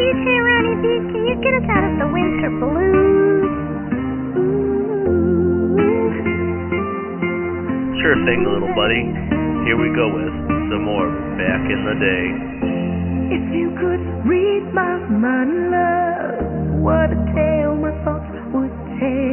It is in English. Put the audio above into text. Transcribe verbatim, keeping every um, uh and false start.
D J Ronnie B, can you get us out of the winter blues? Sure thing, little buddy. Here we go with some more Back in the Day. If you could read my mind, love, what a tale my thoughts would tell.